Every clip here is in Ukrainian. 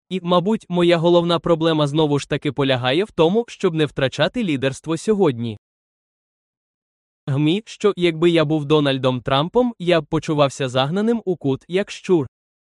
І, мабуть, моя головна проблема знову ж таки полягає в тому, щоб не втрачати лідерство сьогодні. Що, якби я був Дональдом Трампом, я б почувався загнаним у кут, як щур.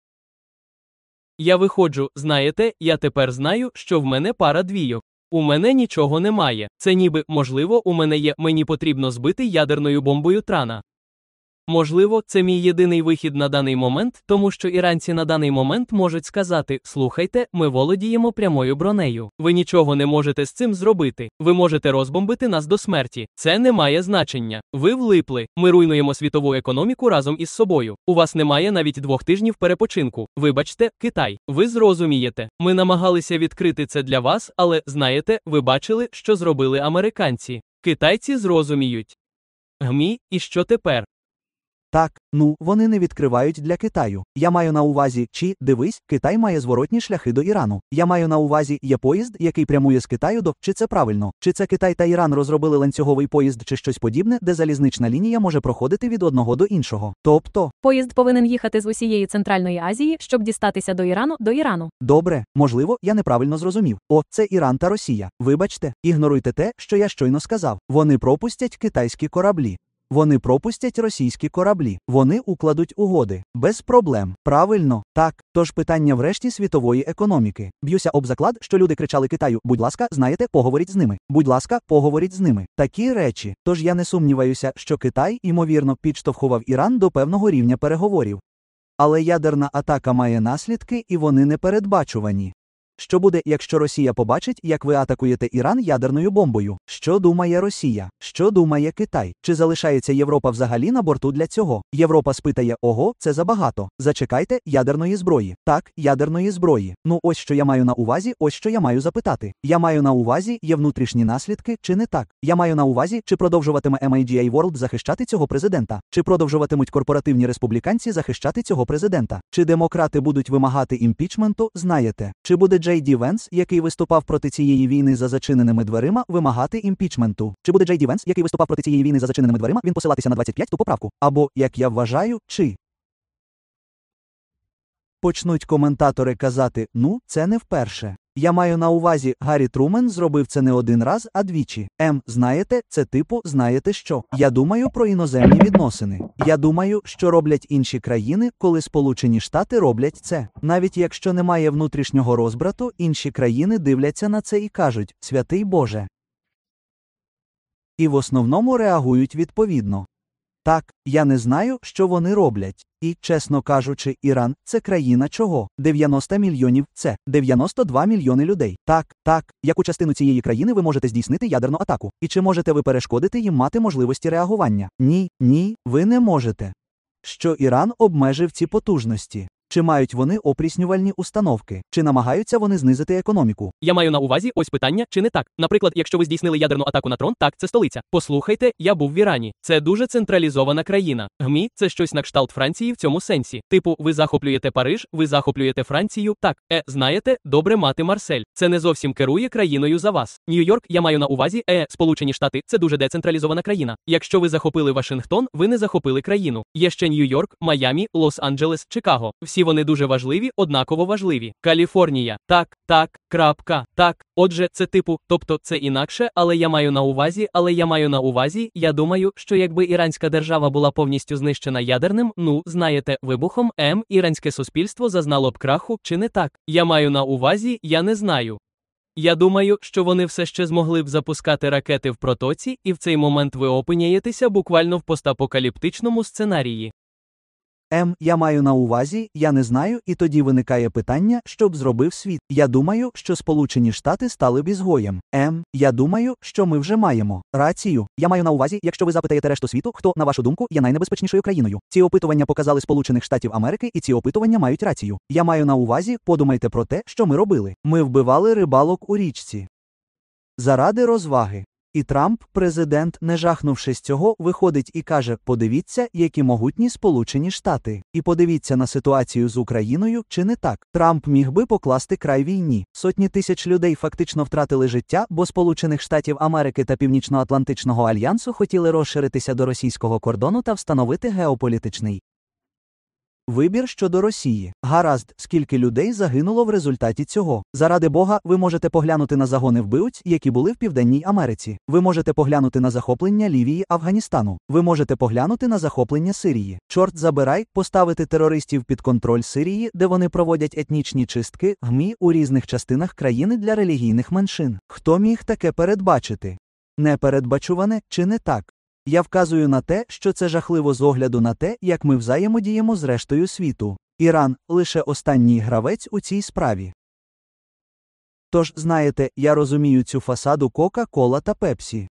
Я виходжу, знаєте, я тепер знаю, що в мене пара двійок. У мене нічого немає. Це ніби, можливо, у мене є, мені потрібно збити ядерною бомбою Трана. Можливо, це мій єдиний вихід на даний момент, тому що іранці на даний момент можуть сказати: слухайте, ми володіємо прямою бронею. Ви нічого не можете з цим зробити. Ви можете розбомбити нас до смерті. Це не має значення. Ви влипли. Ми руйнуємо світову економіку разом із собою. У вас немає навіть 2 тижнів перепочинку. Вибачте, Китай. Ви зрозумієте. Ми намагалися відкрити це для вас, але, знаєте, ви бачили, що зробили американці. Китайці зрозуміють. І що тепер? Так, вони не відкривають для Китаю. Я маю на увазі, дивись, Китай має зворотні шляхи до Ірану. Я маю на увазі, є поїзд, який прямує з Китаю до, чи це правильно? Чи це Китай та Іран розробили ланцюговий поїзд чи щось подібне, де залізнична лінія може проходити від одного до іншого? Тобто, поїзд повинен їхати з усієї Центральної Азії, щоб дістатися до Ірану. Добре, можливо, я неправильно зрозумів. Це Іран та Росія. Вибачте, ігноруйте те, що я щойно сказав. Вони пропустять китайські кораблі. Вони пропустять російські кораблі. Вони укладуть угоди. Без проблем. Правильно? Так. Тож питання врешті світової економіки. Б'юся об заклад, що люди кричали Китаю: будь ласка, знаєте, поговоріть з ними. Будь ласка, поговоріть з ними. Такі речі. Тож я не сумніваюся, що Китай, ймовірно, підштовхував Іран до певного рівня переговорів. Але ядерна атака має наслідки, і вони непередбачувані. Що буде, якщо Росія побачить, як ви атакуєте Іран ядерною бомбою? Що думає Росія? Що думає Китай? Чи залишається Європа взагалі на борту для цього? Європа спитає: ого, це забагато. Зачекайте, ядерної зброї. Так, ядерної зброї. Ось що я маю на увазі, ось що я маю запитати. Я маю на увазі, є внутрішні наслідки, чи не так? Я маю на увазі, чи продовжуватиме MAGA World захищати цього президента? Чи продовжуватимуть корпоративні республіканці захищати цього президента? Чи демократи будуть вимагати імпічменту, знаєте? Чи буде Джей Ді Венс, який виступав проти цієї війни за зачиненими дверима, вимагати імпічменту? Чи буде Джей Ді Венс, який виступав проти цієї війни за зачиненими дверима, він посилатися на 25-ту поправку? Або, як я вважаю, чи почнуть коментатори казати: це не вперше. Я маю на увазі, Гаррі Трумен зробив це не один раз, а двічі. Знаєте, це типу, знаєте що? Я думаю про іноземні відносини. Я думаю, що роблять інші країни, коли Сполучені Штати роблять це. Навіть якщо немає внутрішнього розбрату, інші країни дивляться на це і кажуть: святий Боже. І в основному реагують відповідно. Так, я не знаю, що вони роблять. І, чесно кажучи, Іран – це країна чого? 90 мільйонів – це 92 мільйони людей. Так, яку частину цієї країни ви можете здійснити ядерну атаку? І чи можете ви перешкодити їм мати можливості реагування? Ні, ви не можете. Що Іран обмежив ці потужності? Чи мають вони опріснювальні установки? Чи намагаються вони знизити економіку? Я маю на увазі ось питання, чи не так. Наприклад, якщо ви здійснили ядерну атаку на трон, так, це столиця. Послухайте, я був в Ірані. Це дуже централізована країна. Це щось на кшталт Франції в цьому сенсі. Типу, ви захоплюєте Париж, ви захоплюєте Францію. Так, знаєте, добре мати Марсель. Це не зовсім керує країною за вас. Нью-Йорк, я маю на увазі, Сполучені Штати, це дуже децентралізована країна. Якщо ви захопили Вашингтон, ви не захопили країну. Є ще Нью-Йорк, Майамі, Лос-Анджелес, Чикаго. Всі вони дуже важливі, однаково важливі. Каліфорнія. Так. Отже, це типу, тобто це інакше, але я маю на увазі, я думаю, що якби іранська держава була повністю знищена ядерним, знаєте, вибухом, іранське суспільство зазнало б краху, чи не так? Я маю на увазі, я не знаю. Я думаю, що вони все ще змогли б запускати ракети в протоці, і в цей момент ви опиняєтеся буквально в постапокаліптичному сценарії. Я маю на увазі, я не знаю, і тоді виникає питання, що б зробив світ. Я думаю, що Сполучені Штати стали б ізгоєм. Я думаю, що ми вже маємо рацію. Я маю на увазі, якщо ви запитаєте решту світу, хто, на вашу думку, є найнебезпечнішою країною. Ці опитування показали Сполучених Штатів Америки, і ці опитування мають рацію. Я маю на увазі, подумайте про те, що ми робили. Ми вбивали рибалок у річці. Заради розваги. І Трамп, президент, не жахнувшись цього, виходить і каже: подивіться, які могутні Сполучені Штати. І подивіться на ситуацію з Україною, чи не так? Трамп міг би покласти край війні. Сотні тисяч людей фактично втратили життя, бо Сполучених Штатів Америки та Північноатлантичного альянсу хотіли розширитися до російського кордону та встановити геополітичний Вибір щодо Росії. Гаразд, скільки людей загинуло в результаті цього. Заради Бога, ви можете поглянути на загони вбивць, які були в Південній Америці. Ви можете поглянути на захоплення Лівії, Афганістану. Ви можете поглянути на захоплення Сирії. Чорт забирай, поставити терористів під контроль Сирії, де вони проводять етнічні чистки, ГМІ у різних частинах країни для релігійних меншин. Хто міг таке передбачити? Непередбачуване, чи не так? Я вказую на те, що це жахливо з огляду на те, як ми взаємодіємо з рештою світу. Іран – лише останній гравець у цій справі. Тож, знаєте, я розумію цю фасаду Кока-Кола та Пепсі.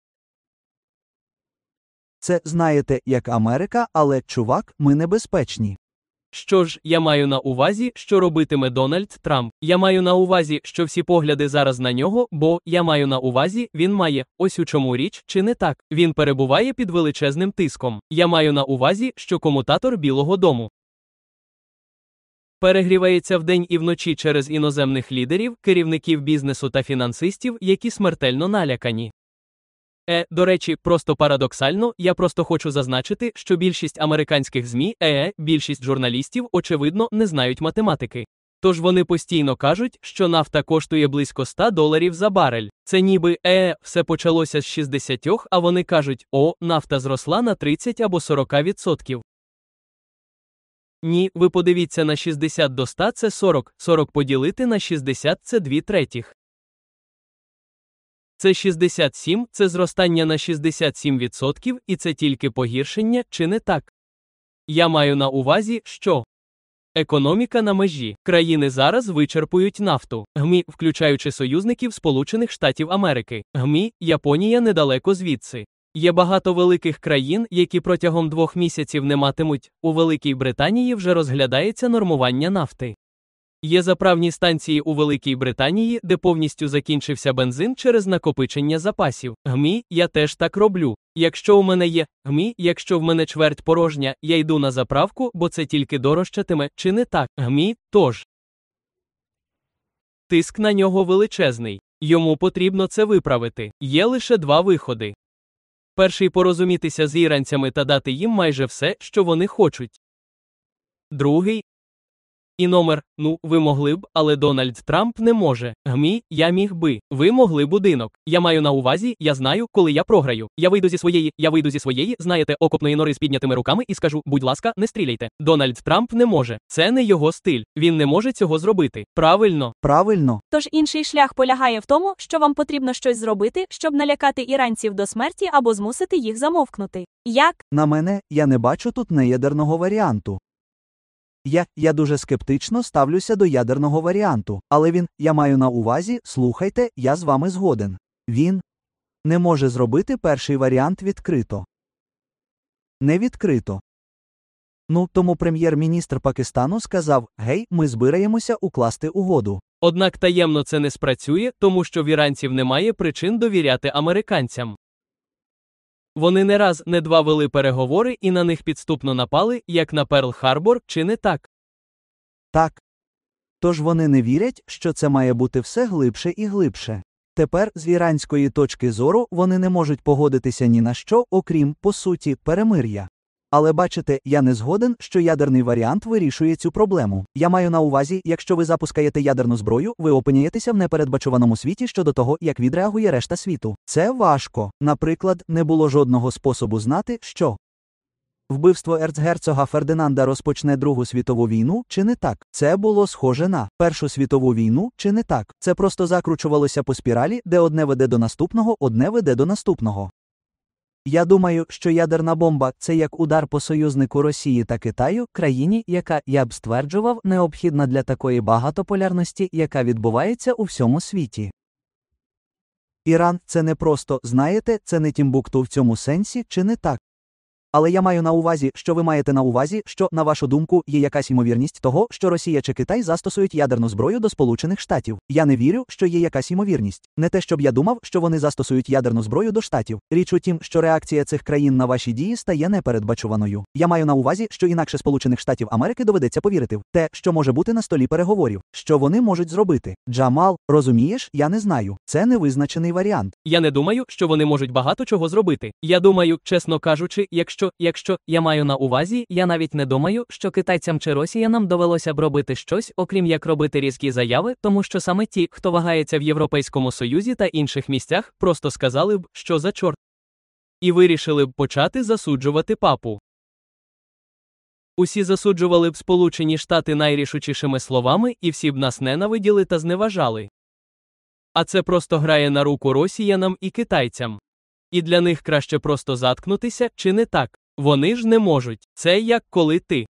Це, знаєте, як Америка, але, чувак, ми небезпечні. Що ж, я маю на увазі, що робитиме Дональд Трамп. Я маю на увазі, що всі погляди зараз на нього, бо, я маю на увазі, він має, ось у чому річ, чи не так. Він перебуває під величезним тиском. Я маю на увазі, що комутатор Білого дому перегрівається вдень і вночі через іноземних лідерів, керівників бізнесу та фінансистів, які смертельно налякані. До речі, просто парадоксально, я просто хочу зазначити, що більшість американських ЗМІ, більшість журналістів, очевидно, не знають математики. Тож вони постійно кажуть, що нафта коштує близько $100 за барель. Це ніби, все почалося з 60, а вони кажуть, нафта зросла на 30 або 40%. Ні, ви подивіться на 60 до 100 – це 40, 40 поділити на 60 – це 2/3. Це 67, це зростання на 67%, і це тільки погіршення, чи не так? Я маю на увазі, що економіка на межі. Країни зараз вичерпують нафту. ГМІ, включаючи союзників Сполучених Штатів Америки. ГМІ, Японія недалеко звідси. Є багато великих країн, які протягом 2 місяців не матимуть. У Великій Британії вже розглядається нормування нафти. Є заправні станції у Великій Британії, де повністю закінчився бензин через накопичення запасів. ГМІ, я теж так роблю. Якщо у мене є ГМІ, якщо в мене чверть порожня, я йду на заправку, бо це тільки дорожчатиме, чи не так? ГМІ, тож. Тиск на нього величезний. Йому потрібно це виправити. Є лише 2 виходи. Перший – порозумітися з іранцями та дати їм майже все, що вони хочуть. Другий – і номер, ви могли б, але Дональд Трамп не може. ГМІ, я міг би. Ви могли будинок. Я маю на увазі, я знаю, коли я програю. Я вийду зі своєї, знаєте, окопної нори з піднятими руками і скажу, будь ласка, не стріляйте. Дональд Трамп не може. Це не його стиль. Він не може цього зробити. Правильно? Правильно. Тож інший шлях полягає в тому, що вам потрібно щось зробити, щоб налякати іранців до смерті або змусити їх замовкнути. Як? На мене, я не бачу тут неядерного варіанту. Я дуже скептично ставлюся до ядерного варіанту, але я маю на увазі, слухайте, я з вами згоден. Він не може зробити перший варіант відкрито. Не відкрито. Тому прем'єр-міністр Пакистану сказав, гей, ми збираємося укласти угоду. Однак таємно це не спрацює, тому що в іранців немає причин довіряти американцям. Вони не раз, не два вели переговори і на них підступно напали, як на Перл-Харбор, чи не так? Так. Тож вони не вірять, що це має бути все глибше і глибше. Тепер, з іранської точки зору, вони не можуть погодитися ні на що, окрім, по суті, перемир'я. Але бачите, я не згоден, що ядерний варіант вирішує цю проблему. Я маю на увазі, якщо ви запускаєте ядерну зброю, ви опиняєтеся в непередбачуваному світі щодо того, як відреагує решта світу. Це важко. Наприклад, не було жодного способу знати, що вбивство ерцгерцога Фердинанда розпочне Другу світову війну, чи не так? Це було схоже на Першу світову війну, чи не так? Це просто закручувалося по спіралі, де одне веде до наступного, одне веде до наступного. Я думаю, що ядерна бомба – це як удар по союзнику Росії та Китаю, країні, яка, я б стверджував, необхідна для такої багатополярності, яка відбувається у всьому світі. Іран – це не просто, знаєте, це не Тімбукту в цьому сенсі, чи не так? Але я маю на увазі, що ви маєте на увазі, що, на вашу думку, є якась ймовірність того, що Росія чи Китай застосують ядерну зброю до Сполучених Штатів. Я не вірю, що є якась ймовірність. Не те, щоб я думав, що вони застосують ядерну зброю до Штатів. Річ у тім, що реакція цих країн на ваші дії стає непередбачуваною. Я маю на увазі, що інакше Сполучених Штатів Америки доведеться повірити в те, що може бути на столі переговорів. Що вони можуть зробити? Джамал, розумієш, я не знаю. Це невизначений варіант. Я не думаю, що вони можуть багато чого зробити. Я думаю, чесно кажучи, якщо Якщо я маю на увазі, я навіть не думаю, що китайцям чи росіянам довелося б робити щось, окрім як робити різкі заяви, тому що саме ті, хто вагається в Європейському Союзі та інших місцях, просто сказали б, що за чорт. І вирішили б почати засуджувати папу. Усі засуджували б Сполучені Штати найрішучішими словами, і всі б нас ненавиділи та зневажали. А це просто грає на руку росіянам і китайцям. І для них краще просто заткнутися, чи не так? Вони ж не можуть. Це як коли ти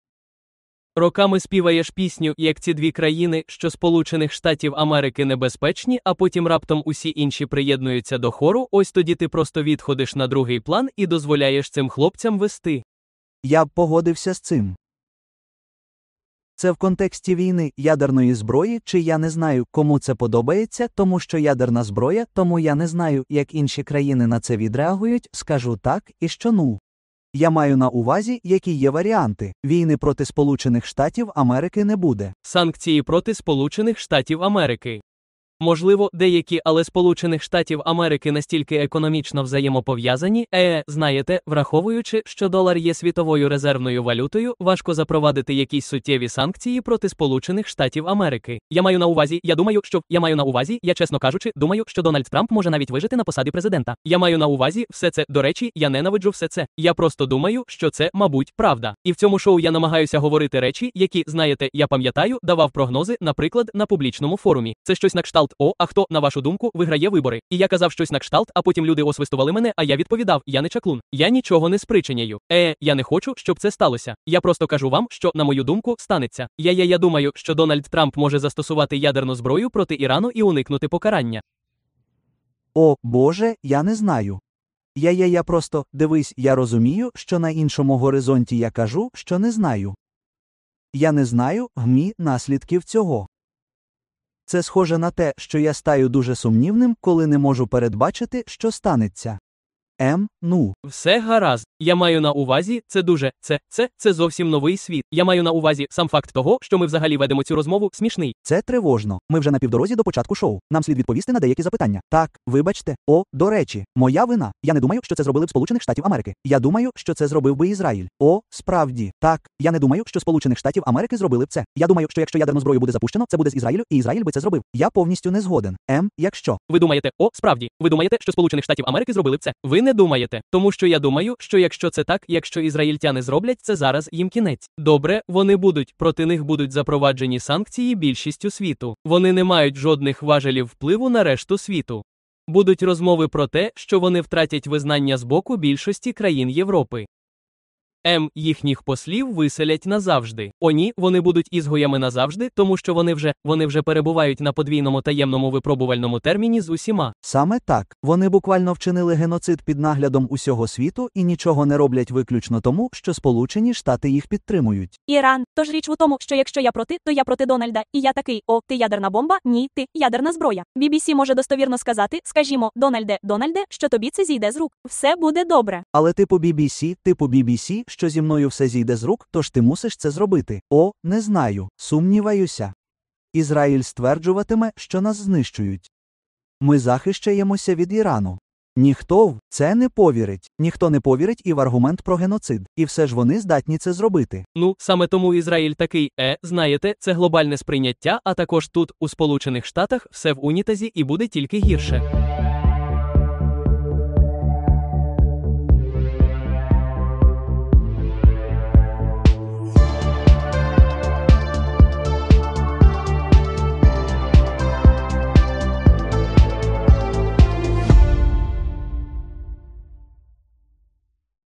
роками співаєш пісню, як ці дві країни, що Сполучених Штатів Америки небезпечні, а потім раптом усі інші приєднуються до хору, ось тоді ти просто відходиш на другий план і дозволяєш цим хлопцям вести. Я б погодився з цим. Це в контексті війни, ядерної зброї, чи я не знаю, кому це подобається, тому що ядерна зброя, тому я не знаю, як інші країни на це відреагують, скажу так, і що Я маю на увазі, які є варіанти. Війни проти Сполучених Штатів Америки не буде. Санкції проти Сполучених Штатів Америки. Можливо, деякі, але Сполучених Штатів Америки настільки економічно взаємопов'язані, знаєте, враховуючи, що долар є світовою резервною валютою, важко запровадити якісь суттєві санкції проти Сполучених Штатів Америки. Я маю на увазі, я чесно кажучи, думаю, що Дональд Трамп може навіть вижити на посаді президента. Я маю на увазі все це, до речі, я ненавиджу все це. Я просто думаю, що це, мабуть, правда. І в цьому шоу я намагаюся говорити речі, які, знаєте, я пам'ятаю, давав прогнози, наприклад, на публічному форумі. Це щось на кшталт: а хто, на вашу думку, виграє вибори? І я казав щось на кшталт, а потім люди освистували мене, а я відповідав: я не чаклун. Я нічого не спричиняю. Я не хочу, щоб це сталося. Я просто кажу вам, що, на мою думку, станеться. Я думаю, що Дональд Трамп може застосувати ядерну зброю проти Ірану і уникнути покарання. О, Боже, я не знаю. Я просто, дивись, я розумію, що на іншому горизонті я кажу, що не знаю. Я не знаю, наслідків цього. Це схоже на те, що я стаю дуже сумнівним, коли не можу передбачити, що станеться. Все гаразд. Я маю на увазі, це зовсім новий світ. Я маю на увазі, сам факт того, що ми взагалі ведемо цю розмову, смішний. Це тривожно. Ми вже на півдорозі до початку шоу. Нам слід відповісти на деякі запитання. Так, вибачте. До речі, моя вина. Я не думаю, що це зробили б Сполучених Штатів Америки. Я думаю, що це зробив би Ізраїль. Справді. Так, я не думаю, що Сполучених Штатів Америки зробили б це. Я думаю, що якщо ядерну зброю буде запущено, це буде з Ізраїлю, і Ізраїль би це зробив. Я повністю не згоден. Якщо. Ви думаєте, справді. Ви думаєте, що Сполучених Штатів Америки зробили б це? Ви не думаєте. Тому що я думаю, що якщо це так, якщо ізраїльтяни зроблять це зараз, їм кінець. Добре, проти них будуть запроваджені санкції більшістю світу. Вони не мають жодних важелів впливу на решту світу. Будуть розмови про те, що вони втратять визнання з боку більшості країн Європи. Їхніх послів виселять назавжди. Ні, вони будуть ізгоями назавжди, тому що вони вже перебувають на подвійному таємному випробувальному терміні з усіма. Саме так. Вони буквально вчинили геноцид під наглядом усього світу і нічого не роблять виключно тому, що Сполучені Штати їх підтримують. Іран. Тож річ у тому, що якщо я проти, то я проти Дональда. І я такий: ти ядерна бомба? Ні, ти ядерна зброя. BBC може достовірно сказати, скажімо, Дональде, що тобі це зійде з рук. Все буде добре. Але типу BBC, що зі мною все зійде з рук, тож ти мусиш це зробити. Не знаю. Сумніваюся. Ізраїль стверджуватиме, що нас знищують. Ми захищаємося від Ірану. Ніхто в це не повірить. Ніхто не повірить і в аргумент про геноцид. І все ж вони здатні це зробити. Саме тому Ізраїль такий: знаєте, це глобальне сприйняття, а також тут, у Сполучених Штатах, все в унітазі і буде тільки гірше.